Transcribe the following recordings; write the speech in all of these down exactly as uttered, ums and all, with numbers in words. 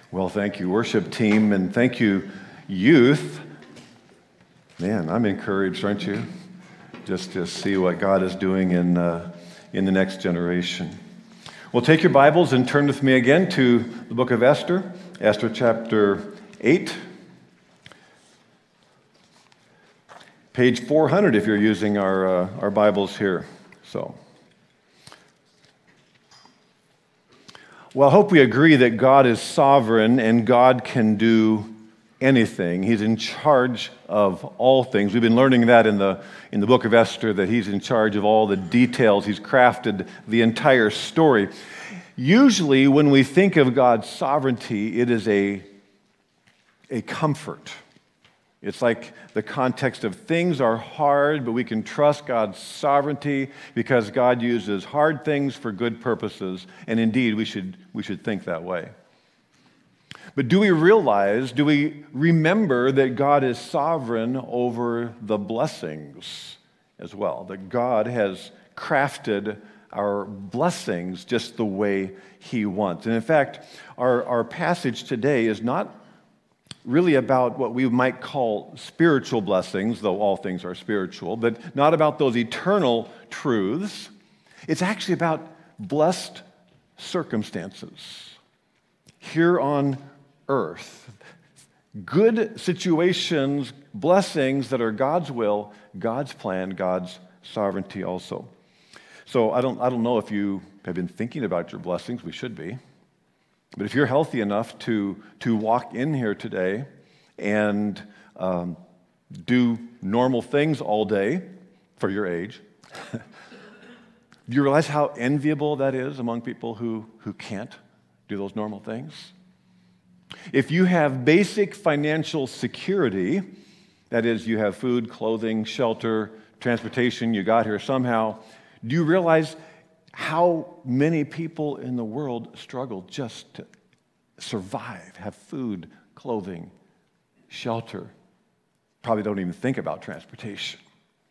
Well, thank you, worship team, and thank you, youth. Man, I'm encouraged, aren't you? Just to see what God is doing in uh, in the next generation. Well, take your Bibles and turn with me again to the book of Esther, Esther chapter eight, page four hundred if you're using our uh, our Bibles here. So. Well, I hope we agree that God is sovereign and God can do anything. He's in charge of all things. We've been learning that in the in the book of Esther, that he's in charge of all the details. He's crafted the entire story. Usually when we think of God's sovereignty, it is a, a comfort. It's like the context of things are hard, but we can trust God's sovereignty because God uses hard things for good purposes. And indeed, we should, we should think that way. But do we realize, do we remember that God is sovereign over the blessings as well? That God has crafted our blessings just the way He wants. And in fact, our, our passage today is not really about what we might call spiritual blessings, though all things are spiritual, but not about those eternal truths. It's actually about blessed circumstances here on earth. Good situations, blessings that are God's will, God's plan, God's sovereignty also. So I don't, I don't know if you have been thinking about your blessings. We should be. But if you're healthy enough to, to walk in here today and um, do normal things all day for your age, do you realize how enviable that is among people who, who can't do those normal things? If you have basic financial security, that is, you have food, clothing, shelter, transportation, you got here somehow, do you realize how many people in the world struggle just to survive, have food, clothing, shelter, probably don't even think about transportation?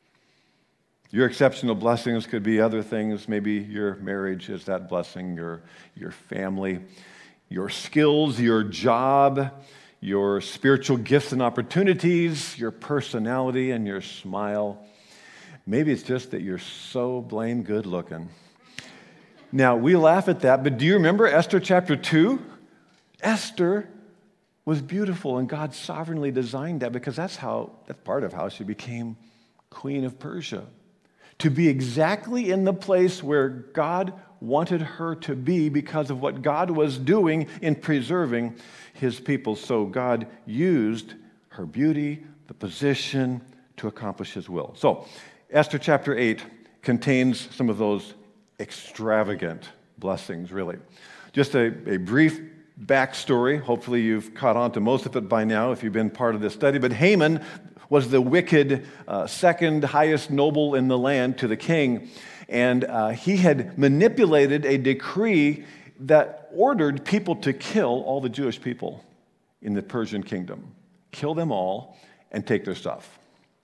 Your exceptional blessings could be other things. Maybe your marriage is that blessing, your, your family, your skills, your job, your spiritual gifts and opportunities, your personality and your smile. Maybe it's just that you're so blame good looking. Now, we laugh at that, but do you remember Esther chapter two? Esther was beautiful, and God sovereignly designed that because that's how, that's part of how she became queen of Persia. To be exactly in the place where God wanted her to be because of what God was doing in preserving His people. So God used her beauty, the position, to accomplish His will. So Esther chapter eight contains some of those extravagant blessings, really. Just a, a brief backstory. Hopefully you've caught on to most of it by now if you've been part of this study. But Haman was the wicked uh, second highest noble in the land to the king. And uh, he had manipulated a decree that ordered people to kill all the Jewish people in the Persian kingdom. Kill them all and take their stuff.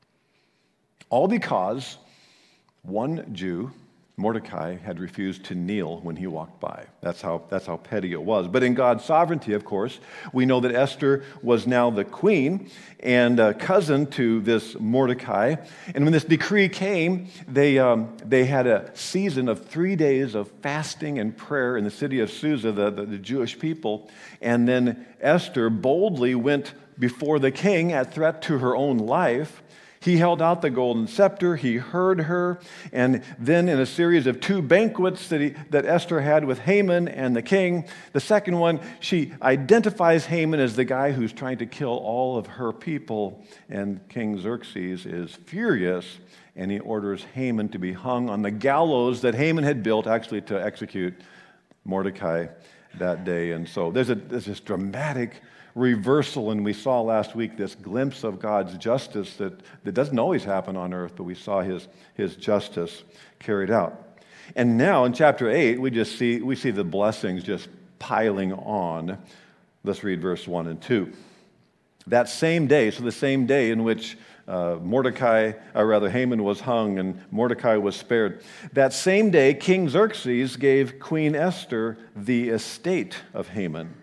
All because one Jew, Mordecai, had refused to kneel when he walked by. That's how, that's how petty it was. But in God's sovereignty, of course, we know that Esther was now the queen and a cousin to this Mordecai. And when this decree came, they, um, they had a season of three days of fasting and prayer in the city of Susa, the, the, the Jewish people. And then Esther boldly went before the king at threat to her own life. He held out the golden scepter, he heard her, and then in a series of two banquets that, he, that Esther had with Haman and the king, the second one, she identifies Haman as the guy who's trying to kill all of her people, and King Xerxes is furious, and he orders Haman to be hung on the gallows that Haman had built actually to execute Mordecai that day. And so there's, a, there's this dramatic reversal, and we saw last week this glimpse of God's justice that, that doesn't always happen on earth, but we saw his, his justice carried out. And now in chapter eight, we just see we see the blessings just piling on. Let's read verse one and two. That same day, so the same day in which uh, Mordecai, or rather Haman was hung and Mordecai was spared, that same day King Xerxes gave Queen Esther the estate of Haman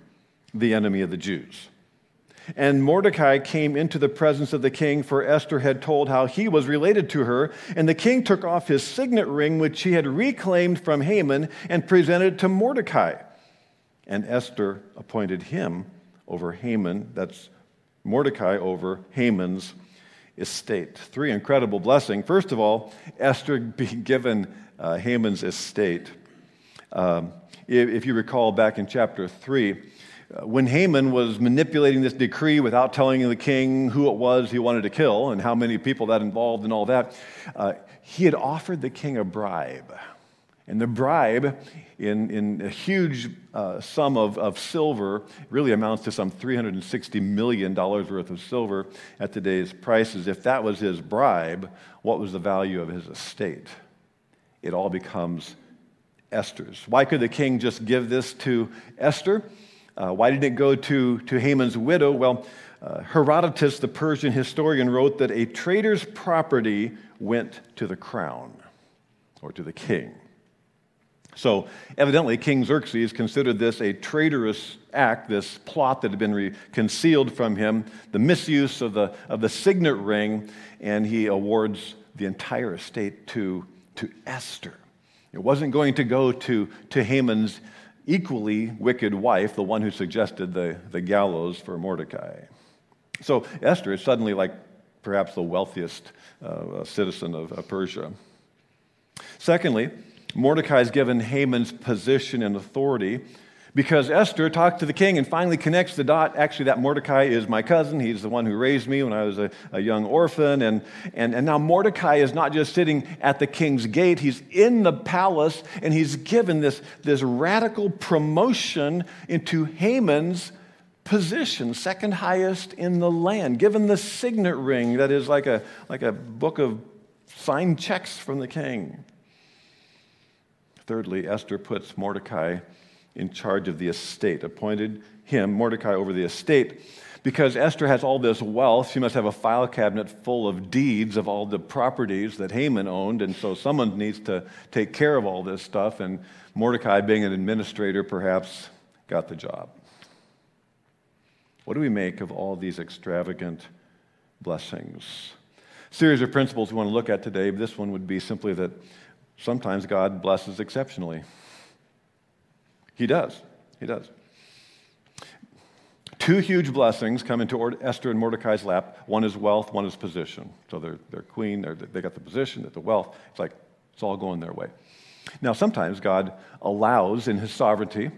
the enemy of the Jews. And Mordecai came into the presence of the king, for Esther had told how he was related to her. And the king took off his signet ring, which he had reclaimed from Haman, and presented it to Mordecai. And Esther appointed him over Haman, that's Mordecai over Haman's estate. Three incredible blessings. First of all, Esther being given uh, Haman's estate. Um, if, if you recall back in chapter three, uh, when Haman was manipulating this decree without telling the king who it was he wanted to kill and how many people that involved and all that, uh, he had offered the king a bribe. And the bribe, in, in a huge uh, sum of, of silver, really amounts to some three hundred sixty million dollars worth of silver at today's prices. If that was his bribe, what was the value of his estate? It all becomes Esther's. Why could the king just give this to Esther? Uh, why didn't it go to, to Haman's widow? Well, uh, Herodotus, the Persian historian, wrote that a traitor's property went to the crown or to the king. So evidently, King Xerxes considered this a traitorous act, this plot that had been re- concealed from him, the misuse of the, of the signet ring, and he awards the entire estate to, to Esther. It wasn't going to go to, to Haman's equally wicked wife, the one who suggested the, the gallows for Mordecai. So Esther is suddenly like perhaps the wealthiest uh, citizen of, of Persia. Secondly, Mordecai is given Haman's position and authority because Esther talked to the king and finally connects the dot. Actually, that Mordecai is my cousin. He's the one who raised me when I was a, a young orphan. And, and, and now Mordecai is not just sitting at the king's gate. He's in the palace, and he's given this, this radical promotion into Haman's position, second highest in the land, given the signet ring that is like a, like a book of signed checks from the king. Thirdly, Esther puts Mordecai in charge of the estate, appointed him, Mordecai, over the estate. Because Esther has all this wealth, she must have a file cabinet full of deeds of all the properties that Haman owned, and so someone needs to take care of all this stuff, and Mordecai, being an administrator, perhaps got the job. What do we make of all these extravagant blessings? Series of principles we want to look at today. This one would be simply that sometimes God blesses exceptionally. He does. He does. Two huge blessings come into Esther and Mordecai's lap. One is wealth, one is position. So they're, they're queen, they're, they got the position, the wealth. It's like it's all going their way. Now, sometimes God allows in his sovereignty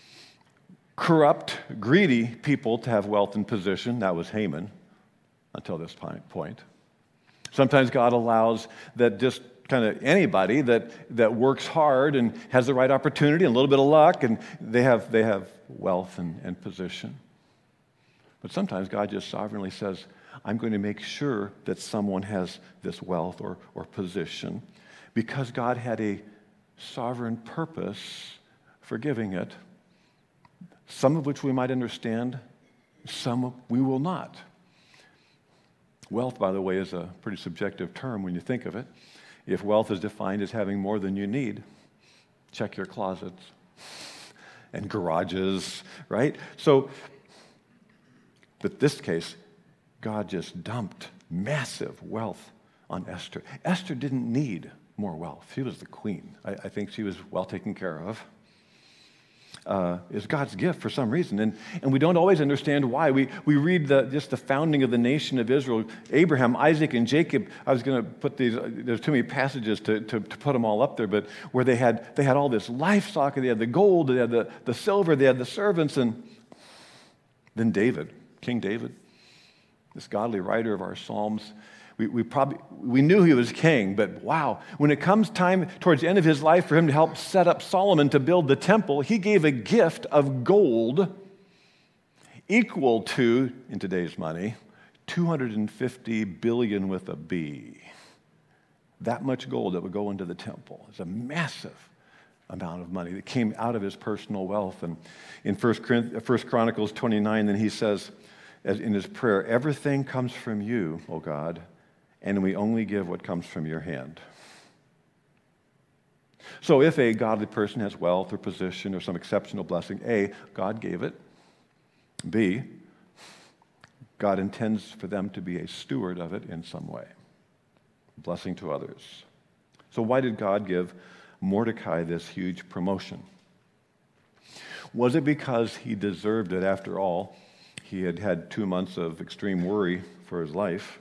corrupt, greedy people to have wealth and position. That was Haman until this point. Sometimes God allows that just kind of anybody that, that works hard and has the right opportunity and a little bit of luck, and they have, they have wealth and, and position. But sometimes God just sovereignly says, I'm going to make sure that someone has this wealth or, or position because God had a sovereign purpose for giving it, some of which we might understand, some we will not. Wealth, by the way, is a pretty subjective term when you think of it. If wealth is defined as having more than you need, check your closets and garages, right? So, but this case, God just dumped massive wealth on Esther. Esther didn't need more wealth. She was the queen. I, I think she was well taken care of. Uh, is God's gift for some reason. And, and we don't always understand why. We, we read the, just the founding of the nation of Israel, Abraham, Isaac, and Jacob. I was going to put these, there's too many passages to, to, to put them all up there, but where they had they had all this livestock, they had the gold, they had the, the silver, they had the servants, and then David, King David, this godly writer of our Psalms. We, we probably we knew he was king, but wow, when it comes time towards the end of his life for him to help set up Solomon to build the temple, he gave a gift of gold equal to, in today's money, two hundred fifty billion with a B. That much gold that would go into the temple. It's a massive amount of money that came out of his personal wealth. And in First Chronicles twenty-nine, then he says, as in his prayer, everything comes from you, O God, and we only give what comes from your hand. So if a godly person has wealth or position or some exceptional blessing, A, God gave it. B, God intends for them to be a steward of it in some way, blessing to others. So why did God give Mordecai this huge promotion? Was it because he deserved it? After all, he had had two months of extreme worry for his life.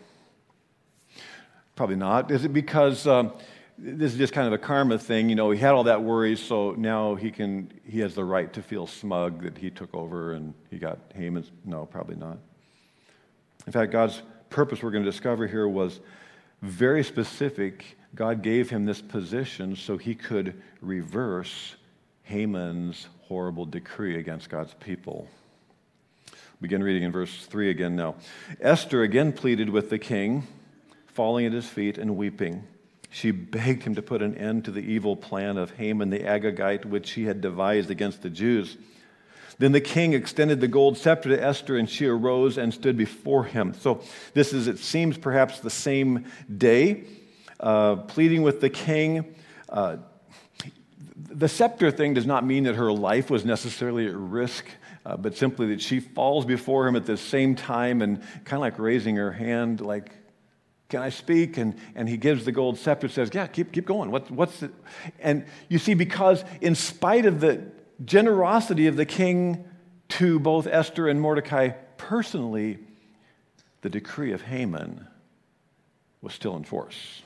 Probably not. Is it because um, this is just kind of a karma thing? You know, he had all that worry, so now he can he has the right to feel smug that he took over and he got Haman? No, probably not. In fact, God's purpose, we're going to discover here, was very specific. God gave him this position so he could reverse Haman's horrible decree against God's people. Begin reading in verse three again now. Esther again pleaded with the king, falling at his feet and weeping. She begged him to put an end to the evil plan of Haman the Agagite, which he had devised against the Jews. Then the king extended the gold scepter to Esther, and she arose and stood before him. So this is, it seems, perhaps the same day, uh, pleading with the king. Uh, the scepter thing does not mean that her life was necessarily at risk, uh, but simply that she falls before him at the same time and kind of like raising her hand, like, can I speak? And, and he gives the gold scepter, says, yeah, keep, keep going. What, what's it? And you see, because in spite of the generosity of the king to both Esther and Mordecai personally, the decree of Haman was still in force.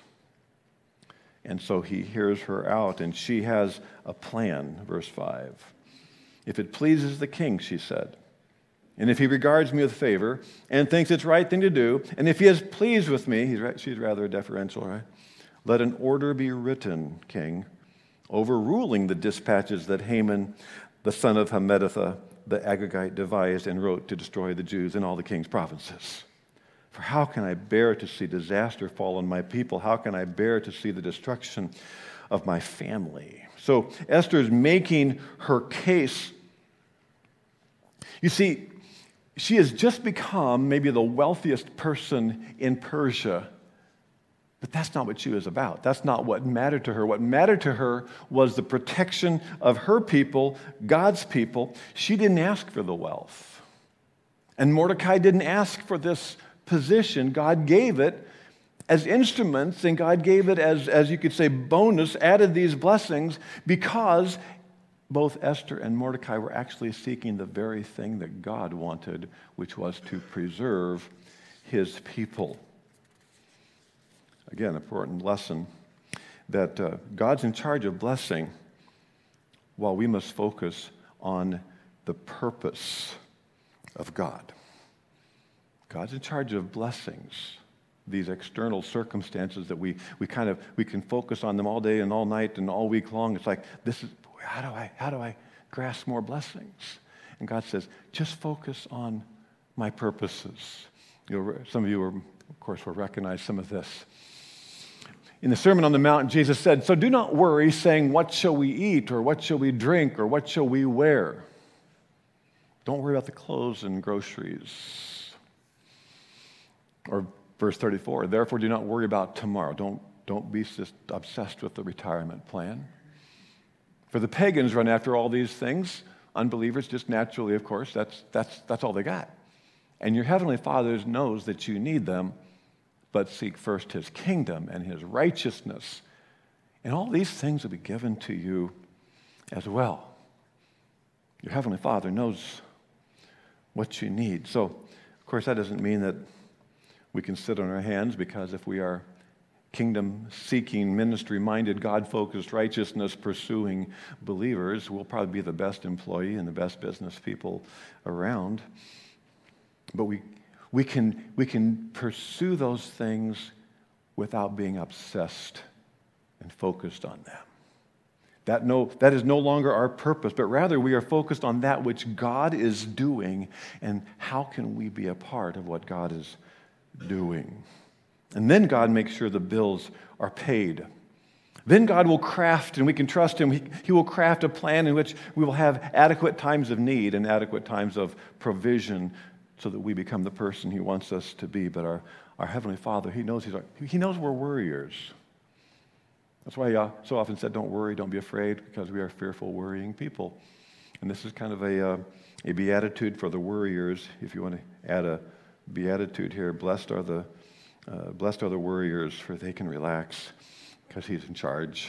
And so he hears her out, and she has a plan, verse five. If it pleases the king, she said, and if he regards me with favor and thinks it's the right thing to do, and if he is pleased with me, he's right, she's rather deferential, right? Let an order be written, king, overruling the dispatches that Haman, the son of Hammedatha, the Agagite, devised and wrote to destroy the Jews in all the king's provinces. For how can I bear to see disaster fall on my people? How can I bear to see the destruction of my family? So Esther is making her case. You see, she has just become maybe the wealthiest person in Persia. But that's not what she was about. That's not what mattered to her. What mattered to her was the protection of her people, God's people. She didn't ask for the wealth. And Mordecai didn't ask for this position. God gave it as instruments, and God gave it as, as you could say, bonus, added these blessings because both Esther and Mordecai were actually seeking the very thing that God wanted, which was to preserve his people. Again, important lesson that uh, God's in charge of blessing while we must focus on the purpose of God. God's in charge of blessings, these external circumstances that we, we kind of, we can focus on them all day and all night and all week long. It's like, this is, how do I, how do I grasp more blessings? And God says, just focus on my purposes. You know, some of you, are, of course, will recognize some of this. In the Sermon on the Mount, Jesus said, so do not worry, saying, what shall we eat, or what shall we drink, or what shall we wear? Don't worry about the clothes and groceries. Or verse thirty-four, therefore do not worry about tomorrow. Don't, don't be just obsessed with the retirement plan. For the pagans run after all these things. Unbelievers, just naturally, of course, that's, that's, that's all they got. And your heavenly Father knows that you need them, but seek first his kingdom and his righteousness. And all these things will be given to you as well. Your heavenly Father knows what you need. So, of course, that doesn't mean that we can sit on our hands, because if we are kingdom-seeking, ministry-minded, God-focused, righteousness-pursuing believers, we'll probably be the best employee and the best business people around. But we we can we can pursue those things without being obsessed and focused on them. That no that is no longer our purpose, but rather we are focused on that which God is doing, and how can we be a part of what God is doing. And then God makes sure the bills are paid. Then God will craft, and we can trust him, he, he will craft a plan in which we will have adequate times of need and adequate times of provision so that we become the person he wants us to be. But our, our Heavenly Father, he knows, he's our, he knows we're worriers. That's why he so often said, don't worry, don't be afraid, because we are fearful, worrying people. And this is kind of a, uh, A beatitude for the worriers, if you want to add a beatitude here. Blessed are the uh, blessed are the worriers, for they can relax because he's in charge.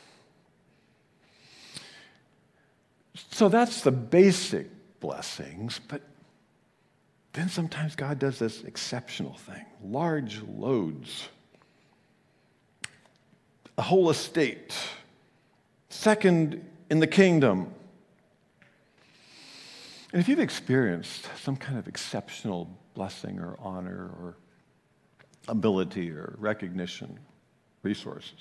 So that's the basic blessings, but then sometimes God does this exceptional thing. Large loads, a whole estate, second in the kingdom. And if you've experienced some kind of exceptional blessing or honor or ability or recognition, resources,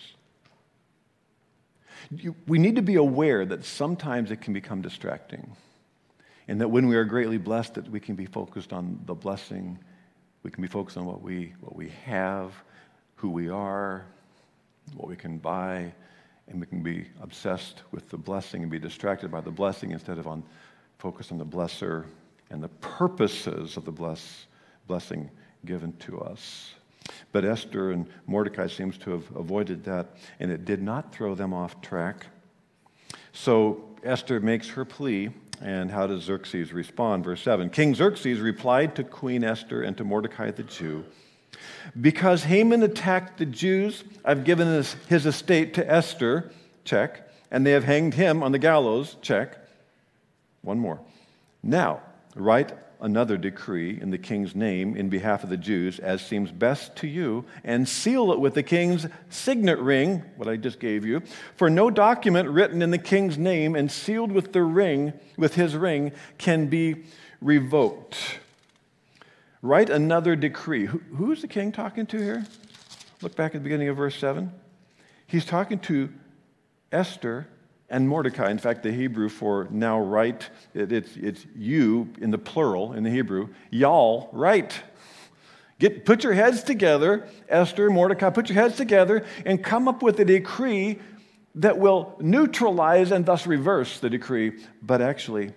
you, we need to be aware that sometimes it can become distracting. And that when we are greatly blessed, that we can be focused on the blessing, we can be focused on what we, what we have, who we are, what we can buy, and we can be obsessed with the blessing and be distracted by the blessing instead of on focus on the blesser and the purposes of the bless, blessing given to us. But Esther and Mordecai seems to have avoided that, and it did not throw them off track. So Esther makes her plea, and how does Xerxes respond? Verse seven, King Xerxes replied to Queen Esther and to Mordecai the Jew, because Haman attacked the Jews, I've given his, his estate to Esther, check, and they have hanged him on the gallows, check. One more. Now, write another decree in the king's name in behalf of the Jews, as seems best to you, and seal it with the king's signet ring, what I just gave you. For no document written in the king's name and sealed with the ring, with his ring, can be revoked. Write another decree. Who, who's the king talking to here? Look back at the beginning of verse seven. He's talking to Esther and Mordecai. In fact, the Hebrew for now write, it, it's, it's you in the plural in the Hebrew. Y'all write. Get, put your heads together, Esther, Mordecai, put your heads together and come up with a decree that will neutralize and thus reverse the decree. But actually,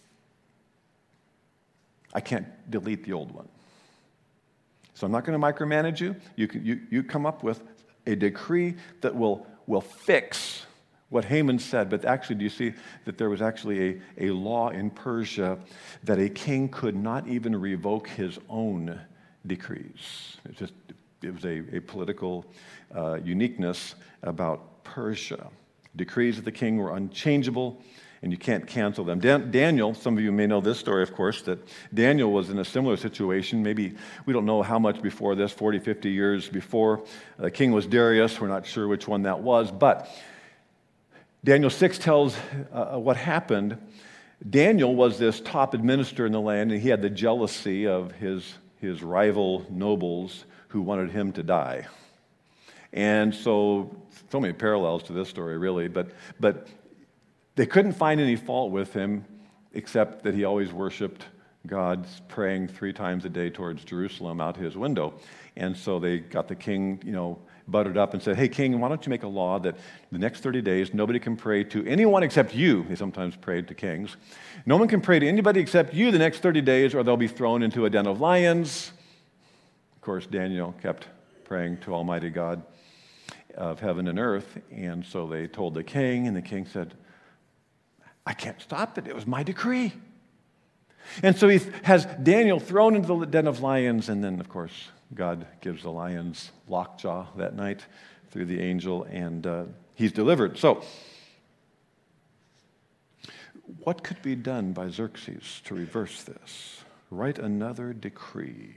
I can't delete the old one. So I'm not going to micromanage you. You, can, you. you come up with a decree that will, will fix what Haman said, but actually, do you see that there was actually a, a law in Persia that a king could not even revoke his own decrees? It just it was a, a political uh, uniqueness about Persia. Decrees of the king were unchangeable, and you can't cancel them. Dan- Daniel, some of you may know this story, of course, that Daniel was in a similar situation. Maybe, we don't know how much before this, forty, fifty years before. The king was Darius. We're not sure which one that was, but Daniel six tells uh, what happened. Daniel was this top administrator in the land, and he had the jealousy of his, his rival nobles who wanted him to die. And so, so many parallels to this story, really, but, but they couldn't find any fault with him except that he always worshiped God, praying three times a day towards Jerusalem out his window. And so they got the king, you know, buttered up and said, hey, king, why don't you make a law that the next thirty days nobody can pray to anyone except you. They sometimes prayed to kings. No one can pray to anybody except you the next thirty days or they'll be thrown into a den of lions. Of course, Daniel kept praying to Almighty God of heaven and earth. And so they told the king, and the king said, I can't stop it. It was my decree. And so he has Daniel thrown into the den of lions, and then, of course, God gives the lions lockjaw that night through the angel, and uh, he's delivered. So, what could be done by Xerxes to reverse this? Write another decree.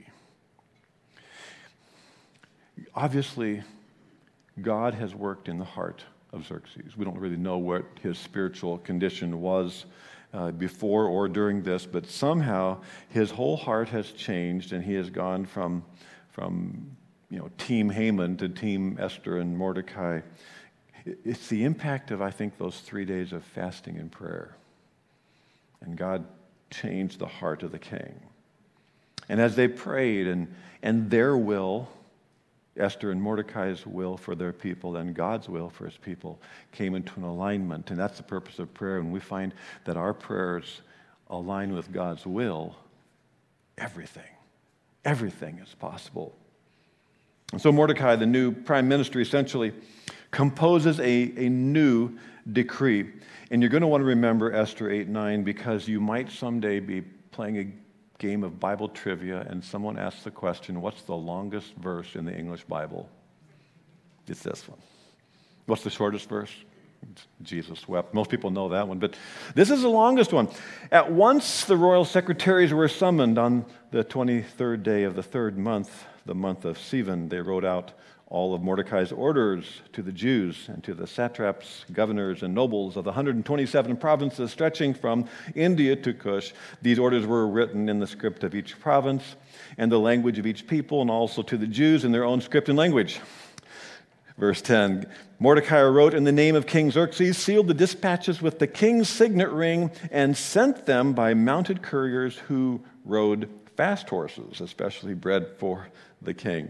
Obviously, God has worked in the heart of Xerxes. We don't really know what his spiritual condition was uh, before or during this, but somehow his whole heart has changed, and he has gone from From, you know, Team Haman to Team Esther and Mordecai. It's the impact of, I think, those three days of fasting and prayer. And God changed the heart of the king. And as they prayed, and, and their will, Esther and Mordecai's will for their people, and God's will for his people, came into an alignment. And that's the purpose of prayer. When we find that our prayers align with God's will, everything Everything is possible. And so Mordecai, the new prime minister, essentially composes a, a new decree. And you're going to want to remember Esther eight nine because you might someday be playing a game of Bible trivia and someone asks the question, what's the longest verse in the English Bible? It's this one. What's the shortest verse? Jesus wept. Most people know that one, but this is the longest one. At once the royal secretaries were summoned on the twenty-third day of the third month, the month of Sivan. They wrote out all of Mordecai's orders to the Jews and to the satraps, governors, and nobles of the one hundred twenty-seven provinces stretching from India to Cush. These orders were written in the script of each province and the language of each people, and also to the Jews in their own script and language. Verse ten, Mordecai wrote in the name of King Xerxes, sealed the dispatches with the king's signet ring, and sent them by mounted couriers who rode fast horses, especially bred for the king.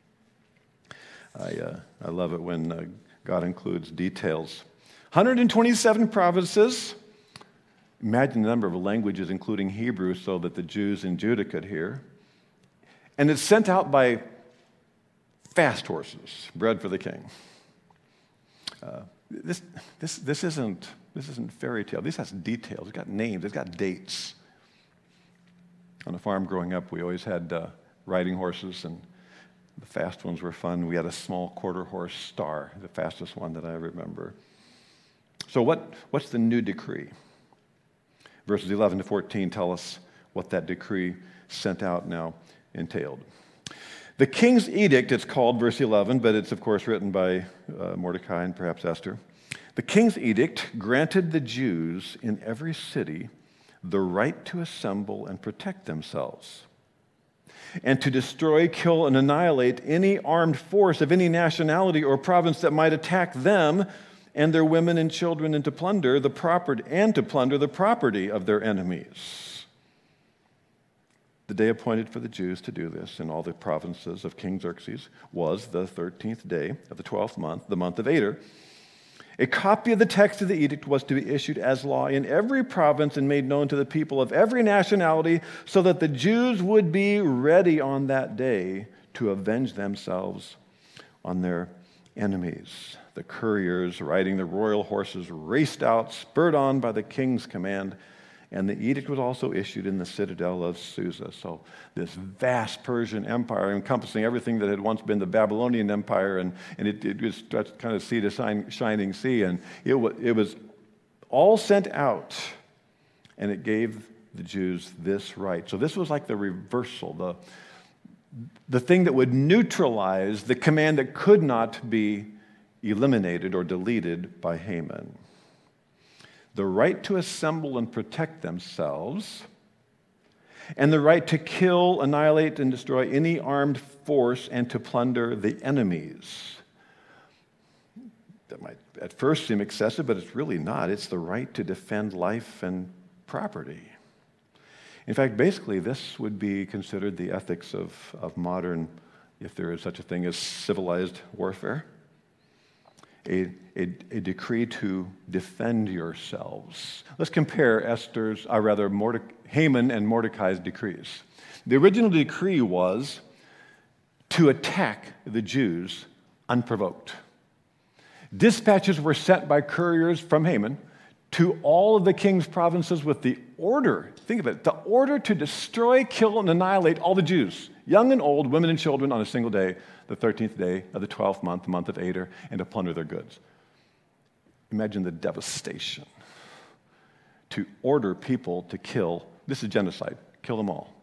I, uh, I love it when uh, God includes details. one hundred twenty-seven provinces. Imagine the number of languages, including Hebrew, so that the Jews in Judah could hear. And it's sent out by fast horses, bred for the king. Uh, this, this, this, isn't, this isn't fairy tale. This has details. It's got names. It's got dates. On a farm growing up, we always had uh, riding horses, and the fast ones were fun. We had a small quarter horse Star, the fastest one that I remember. So what, what's the new decree? Verses eleven to fourteen tell us what that decree sent out now entailed. The king's edict, it's called, verse eleven, but it's, of course, written by uh, Mordecai and perhaps Esther. The king's edict granted the Jews in every city the right to assemble and protect themselves, and to destroy, kill, and annihilate any armed force of any nationality or province that might attack them and their women and children, and to plunder the property and to plunder the property of their enemies. The day appointed for the Jews to do this in all the provinces of King Xerxes was the thirteenth day of the twelfth month, the month of Adar. A copy of the text of the edict was to be issued as law in every province and made known to the people of every nationality, so that the Jews would be ready on that day to avenge themselves on their enemies. The couriers riding the royal horses raced out, spurred on by the king's command, and the edict was also issued in the citadel of Susa. So this vast Persian empire encompassing everything that had once been the Babylonian Empire, and, and it, it was kind of sea to shining sea, and it, w- it was all sent out, and it gave the Jews this right. So this was like the reversal, the, the thing that would neutralize the command that could not be eliminated or deleted by Haman. The right to assemble and protect themselves, and the right to kill, annihilate, and destroy any armed force and to plunder the enemies. That might at first seem excessive, but it's really not. It's the right to defend life and property. In fact, basically, this would be considered the ethics of, of modern, if there is such a thing as civilized warfare. A, a, a decree to defend yourselves. Let's compare Esther's, or rather Morde- Haman and Mordecai's decrees. The original decree was to attack the Jews unprovoked. Dispatches were sent by couriers from Haman to all of the king's provinces with the order, think of it, the order to destroy, kill, and annihilate all the Jews, young and old, women and children, on a single day, the thirteenth day of the twelfth month, the month of Adar, and to plunder their goods. Imagine the devastation to order people to kill. This is genocide. Kill them all.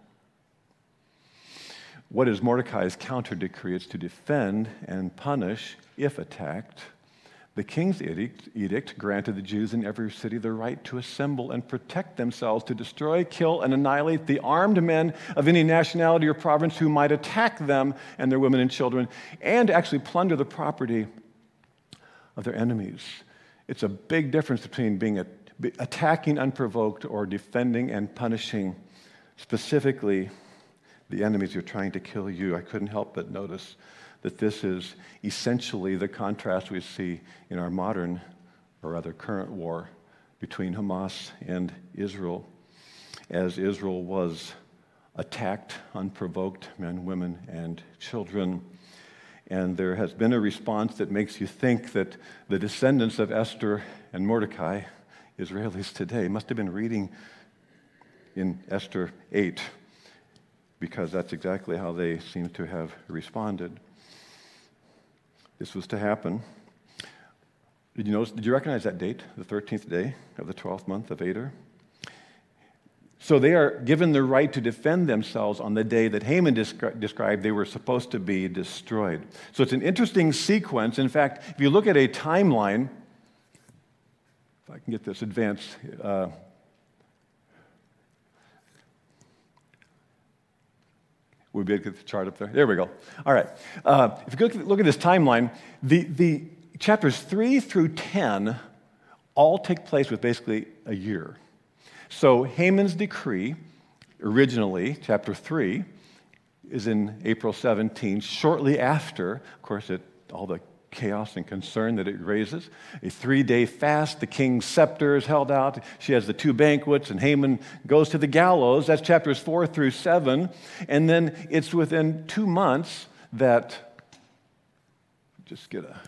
What is Mordecai's counter decree? It's to defend and punish if attacked. The king's edict, edict granted the Jews in every city the right to assemble and protect themselves, to destroy, kill, and annihilate the armed men of any nationality or province who might attack them and their women and children, and to actually plunder the property of their enemies. It's a big difference between being a, attacking unprovoked or defending and punishing specifically the enemies who are trying to kill you. I couldn't help but notice that this is essentially the contrast we see in our modern, or rather current war between Hamas and Israel, as Israel was attacked, unprovoked, men, women, and children. And there has been a response that makes you think that the descendants of Esther and Mordecai, Israelis today, must have been reading in Esther eight, because that's exactly how they seem to have responded. This was to happen. Did you notice, did you recognize that date, the thirteenth day of the twelfth month of Adar? So they are given the right to defend themselves on the day that Haman descri- described they were supposed to be destroyed. So it's an interesting sequence. In fact, if you look at a timeline, if I can get this advanced, uh, we'll be able to get the chart up there. There we go. All right. Uh, if you look at, look at this timeline, the, the chapters three through ten all take place with basically a year. So Haman's decree, originally, chapter three, is in April seventeenth, shortly after, of course, it, all the chaos and concern that it raises. A three-day fast, the king's scepter is held out. She has the two banquets, and Haman goes to the gallows. That's chapters four through seven. And then it's within two months that, just get a...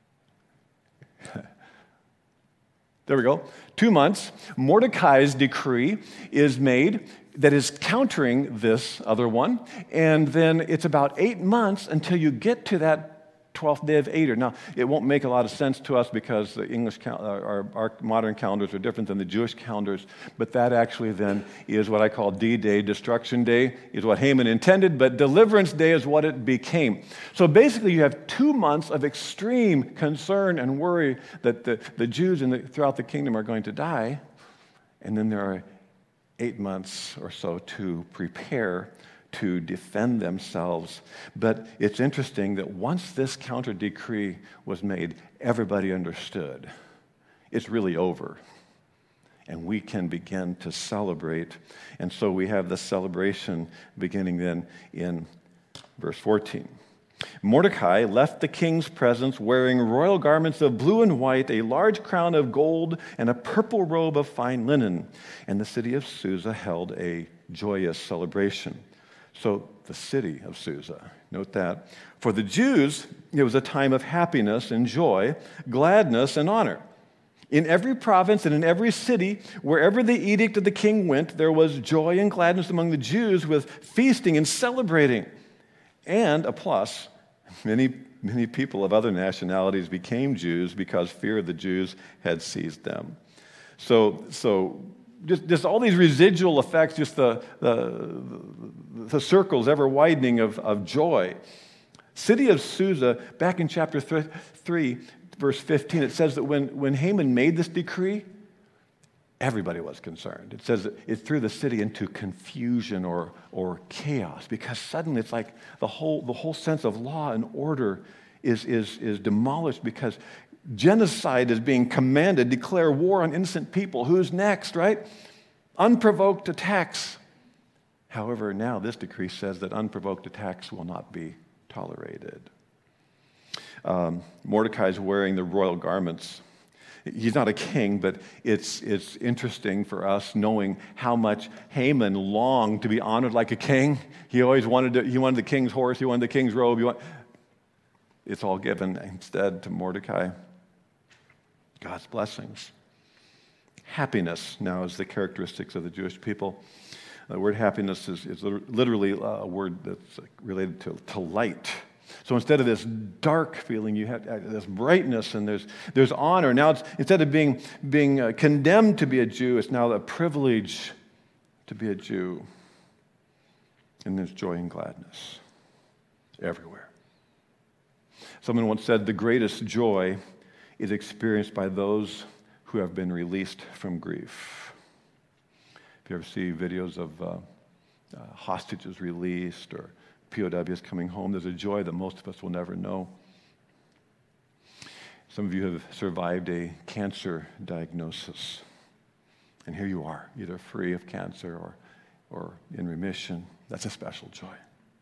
There we go. Two months, Mordecai's decree is made that is countering this other one. And then it's about eight months until you get to that twelfth day of Adar. Now, it won't make a lot of sense to us because the English, cal- our, our modern calendars are different than the Jewish calendars, but that actually then is what I call D-Day, Destruction Day, is what Haman intended, but Deliverance Day is what it became. So basically, you have two months of extreme concern and worry that the, the Jews in the, throughout the kingdom are going to die, and then there are eight months or so to prepare to defend themselves. But it's interesting that once this counter decree was made, everybody understood it's really over. And we can begin to celebrate. And so we have the celebration beginning then in verse fourteen. Mordecai left the king's presence wearing royal garments of blue and white, a large crown of gold, and a purple robe of fine linen. And the city of Susa held a joyous celebration. So the city of Susa, note that. For the Jews, it was a time of happiness and joy, gladness and honor. In every province and in every city, wherever the edict of the king went, there was joy and gladness among the Jews with feasting and celebrating. And a plus, many, many people of other nationalities became Jews because fear of the Jews had seized them. So, so Just, just all these residual effects, just the, the, the circles ever widening of, of joy. City of Susa, back in chapter three, verse fifteen, it says that when, when Haman made this decree, everybody was concerned. It says that it threw the city into confusion or, or chaos, because suddenly it's like the whole, the whole sense of law and order is, is, is demolished because genocide is being commanded. Declare war on innocent people. Who's next, right? Unprovoked attacks. However, now this decree says that unprovoked attacks will not be tolerated. Um, Mordecai's wearing the royal garments. He's not a king, but it's it's interesting for us knowing how much Haman longed to be honored like a king. He always wanted to, he wanted the king's horse, he wanted the king's robe. He wanted, it's all given instead to Mordecai. God's blessings. Happiness now is the characteristics of the Jewish people. The word happiness is, is literally a word that's related to, to light. So instead of this dark feeling, you have this brightness and there's there's honor. Now, it's, instead of being, being uh, condemned to be a Jew, it's now a privilege to be a Jew. And there's joy and gladness everywhere. Someone once said, the greatest joy is experienced by those who have been released from grief. If you ever see videos of uh, uh, hostages released or P O Ws coming home, there's a joy that most of us will never know. Some of you have survived a cancer diagnosis, and here you are, either free of cancer or, or in remission. That's a special joy.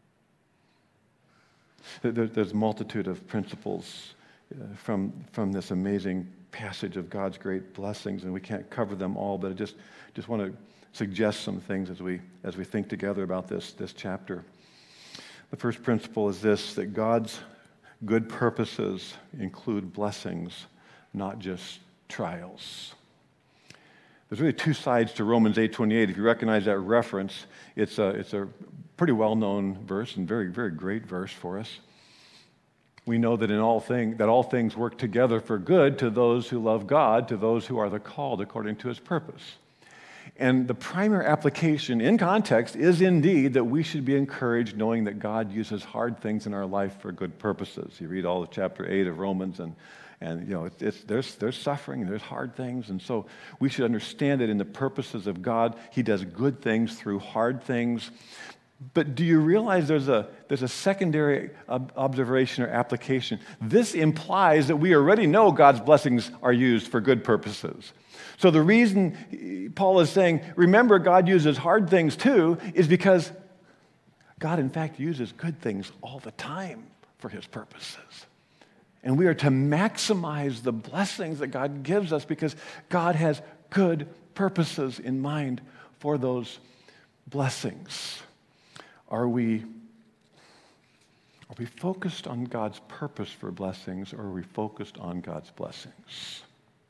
There's a multitude of principles uh, from, from this amazing passage of God's great blessings, and we can't cover them all, but I just, just want to suggest some things as we, as we think together about this, this chapter. The first principle is this, that God's Good purposes include blessings, not just trials. There's really two sides to Romans eight twenty-eight. If you recognize that reference, it's a, it's a pretty well-known verse and very, very great verse for us. We know that in all thing, that all things work together for good to those who love God, to those who are the called according to his purpose. And the primary application in context is indeed that we should be encouraged knowing that God uses hard things in our life for good purposes. You read all of chapter eight of Romans, and And, you know, it's, it's, there's, there's suffering, there's hard things. And so we should understand that in the purposes of God, he does good things through hard things. But do you realize there's a, there's a secondary ob- observation or application? This implies that we already know God's blessings are used for good purposes. So the reason Paul is saying, remember, God uses hard things too, is because God, in fact, uses good things all the time for his purposes. And we are to maximize the blessings that God gives us because God has good purposes in mind for those blessings. Are we, are we focused on God's purpose for blessings, or are we focused on God's blessings?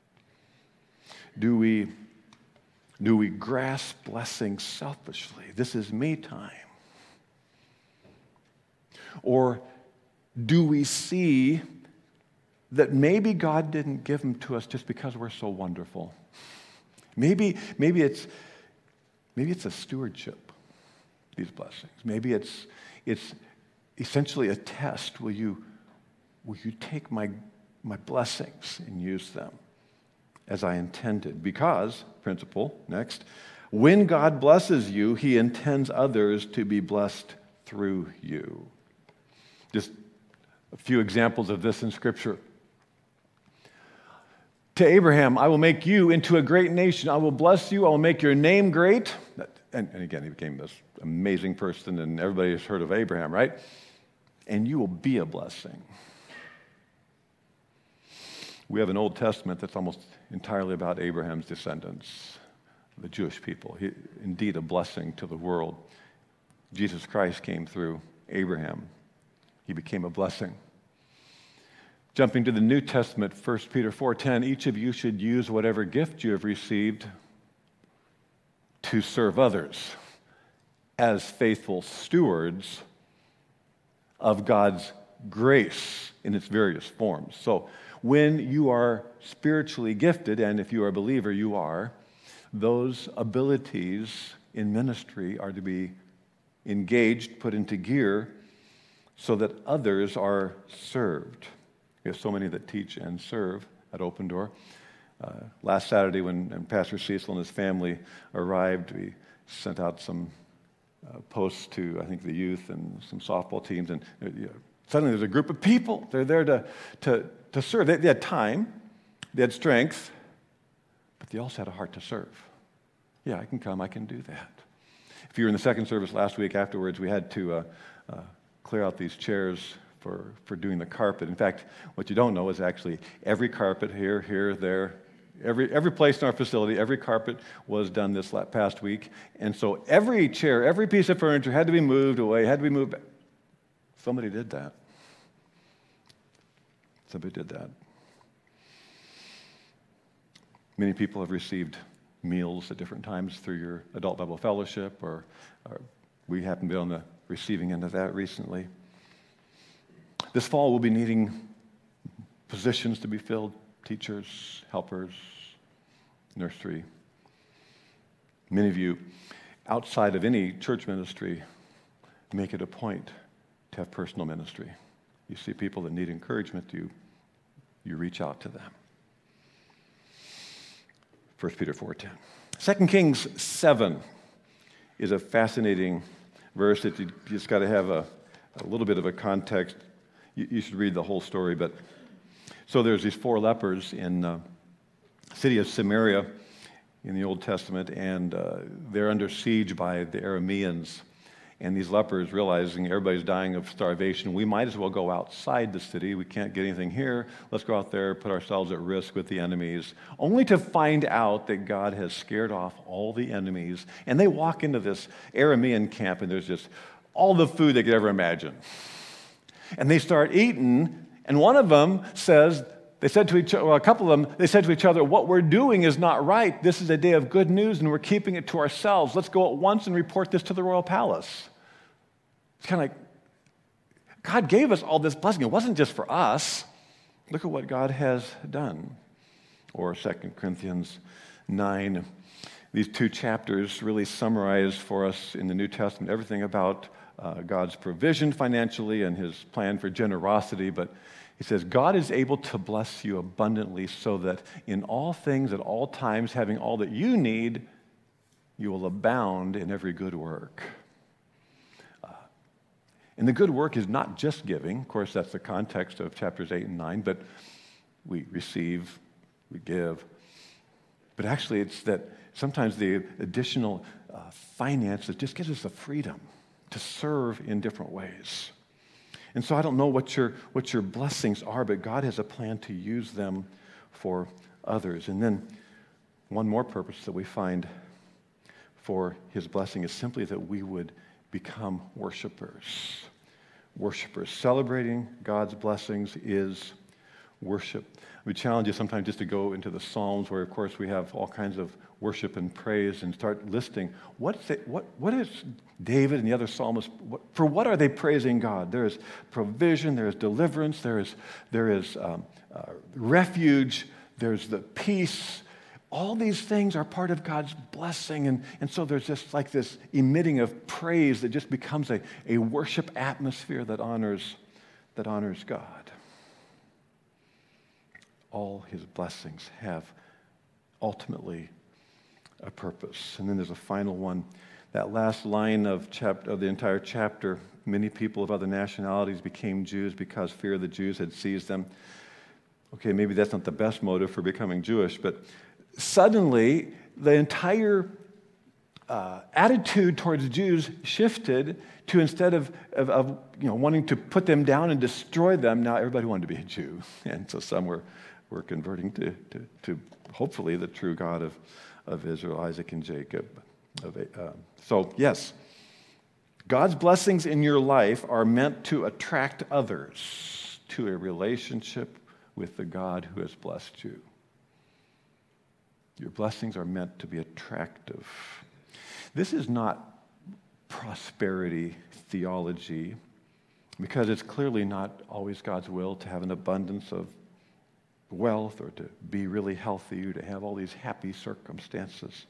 Do we, do we grasp blessings selfishly? This is me time. Or do we see that maybe God didn't give them to us just because we're so wonderful? Maybe, maybe it's maybe it's a stewardship, these blessings. Maybe it's it's essentially a test. Will you will you take my my blessings and use them as I intended? Because, principle, next, when God blesses you, he intends others to be blessed through you. Just a few examples of this in Scripture. To Abraham, I will make you into a great nation. I will bless you. I will make your name great. And, and again, he became this amazing person, and everybody has heard of Abraham, right? And you will be a blessing. We have an Old Testament that's almost entirely about Abraham's descendants, the Jewish people. He, indeed, a blessing to the world. Jesus Christ came through Abraham. He became a blessing. Jumping to the New Testament, First Peter four ten, each of you should use whatever gift you have received to serve others as faithful stewards of God's grace in its various forms. So when you are spiritually gifted, and if you are a believer, you are, those abilities in ministry are to be engaged, put into gear, so that others are served. We have so many that teach and serve at Open Door. Uh, last Saturday, when, when Pastor Cecil and his family arrived, we sent out some uh, posts to, I think, the youth and some softball teams, and uh, you know, suddenly there's a group of people. They're there to, to, to serve. They, they had time, they had strength, but they also had a heart to serve. Yeah, I can come, I can do that. If you were in the second service last week afterwards, we had to uh, uh, clear out these chairs for, for doing the carpet. In fact, what you don't know is actually every carpet here, here, there, every every place in our facility, every carpet was done this past week. And so every chair, every piece of furniture had to be moved away, had to be moved back. Somebody did that. Somebody did that. Many people have received meals at different times through your adult Bible fellowship, or, or we happen to be on the receiving end of that recently. This fall, we'll be needing positions to be filled, teachers, helpers, nursery. Many of you, outside of any church ministry, make it a point to have personal ministry. You see people that need encouragement, you, you reach out to them. First Peter four ten. Second Kings seven is a fascinating verse that you just got to have a, a little bit of a context. You, you should read the whole story. But so there's these four lepers in the city of Samaria in the Old Testament, and uh, they're under siege by the Arameans. And these lepers, realizing everybody's dying of starvation, we might as well go outside the city. We can't get anything here. Let's go out there, put ourselves at risk with the enemies, only to find out that God has scared off all the enemies. And they walk into this Aramean camp, and there's just all the food they could ever imagine. And they start eating And one of them says, they said to each other, well, a couple of them, they said to each other, what we're doing is not right. This is a day of good news, and we're keeping it to ourselves. Let's go at once and report this to the royal palace. It's kind of like, God gave us all this blessing. It wasn't just for us. Look at what God has done. Or Second Corinthians nine. These two chapters really summarize for us in the New Testament everything about uh, God's provision financially and his plan for generosity. But he says, God is able to bless you abundantly so that in all things, at all times, having all that you need, you will abound in every good work. Uh, and the good work is not just giving. Of course, that's the context of chapters eight and nine, but we receive, we give. But actually, it's that sometimes the additional uh, finances just gives us the freedom to serve in different ways. And so I don't know what your what your blessings are, but God has a plan to use them for others. And then one more purpose that we find for his blessing is simply that we would become worshipers. Worshipers. Celebrating God's blessings is worship. We challenge you sometimes just to go into the Psalms, where, of course, we have all kinds of worship and praise, and start listing what's it, what what is David and the other psalmists, what, for what are they praising God? There is provision, there is deliverance, there is there is um, uh, refuge, there's the peace. All these things are part of God's blessing, and, and so there's just like this emitting of praise that just becomes a, a worship atmosphere that honors that honors God. All his blessings have ultimately a purpose. And then there's a final one. That last line of, chapter, of the entire chapter, many people of other nationalities became Jews because fear of the Jews had seized them. Okay, maybe that's not the best motive for becoming Jewish, but suddenly the entire uh, attitude towards Jews shifted to, instead of, of, of you know, wanting to put them down and destroy them, now everybody wanted to be a Jew. And so some were, were converting to, to, to hopefully the true God of of Israel, Isaac and Jacob. Of, uh, so, yes, God's blessings in your life are meant to attract others to a relationship with the God who has blessed you. Your blessings are meant to be attractive. This is not prosperity theology, because it's clearly not always God's will to have an abundance of wealth or to be really healthy or to have all these happy circumstances.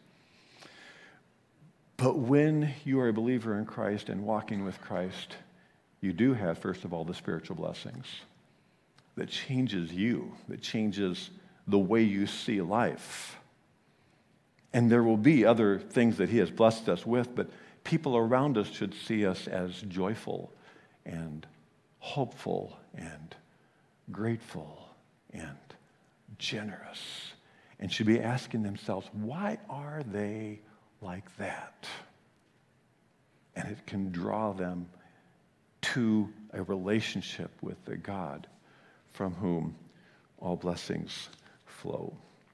But when you are a believer in Christ and walking with Christ, you do have, first of all, the spiritual blessings that changes you, that changes the way you see life. And there will be other things that he has blessed us with, but people around us should see us as joyful and hopeful and grateful and generous, and should be asking themselves, why are they like that? And it can draw them to a relationship with the God from whom all blessings flow.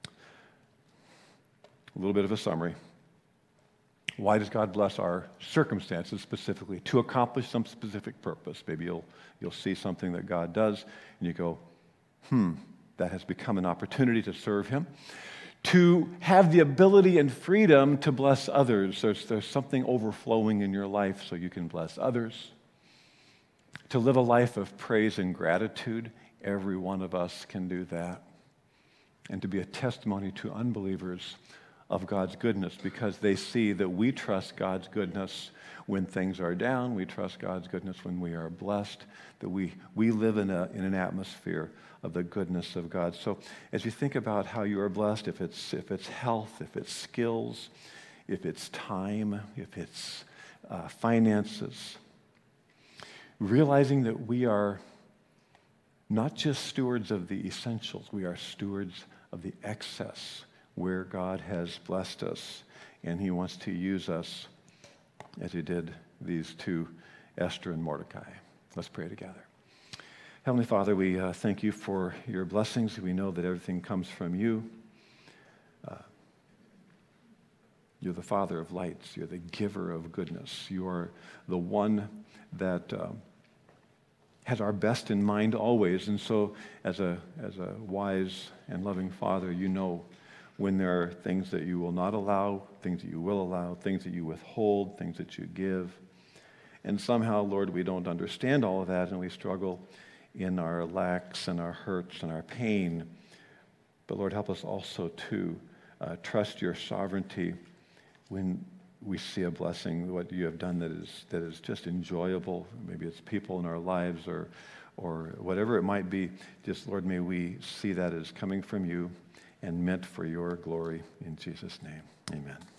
A little bit of a summary. Why does God bless our circumstances specifically? To accomplish some specific purpose. Maybe you'll you'll see something that God does, and you go, hmm, that has become an opportunity to serve him. To have the ability and freedom to bless others. There's, there's something overflowing in your life so you can bless others. To live a life of praise and gratitude. Every one of us can do that. And to be a testimony to unbelievers of God's goodness, because they see that we trust God's goodness when things are down. We trust God's goodness when we are blessed, that we, we live in, a, in an atmosphere of the goodness of God. So as you think about how you are blessed, if it's, if it's health, if it's skills, if it's time, if it's uh, finances, realizing that we are not just stewards of the essentials, we are stewards of the excess where God has blessed us, and he wants to use us as he did these two, Esther and Mordecai. Let's pray together. Heavenly Father, we uh, thank you for your blessings. We know that everything comes from you. Uh, you're the Father of lights. You're the giver of goodness. You are the one that uh, has our best in mind always. And so as a, as a wise and loving Father, you know when there are things that you will not allow, things that you will allow, things that you withhold, things that you give. And somehow, Lord, we don't understand all of that, and we struggle in our lacks and our hurts and our pain. But Lord, help us also to uh, trust your sovereignty when we see a blessing, what you have done that is that is just enjoyable. Maybe it's people in our lives or or whatever it might be. Just, Lord, may we see that as coming from you and meant for your glory. In Jesus' name, amen.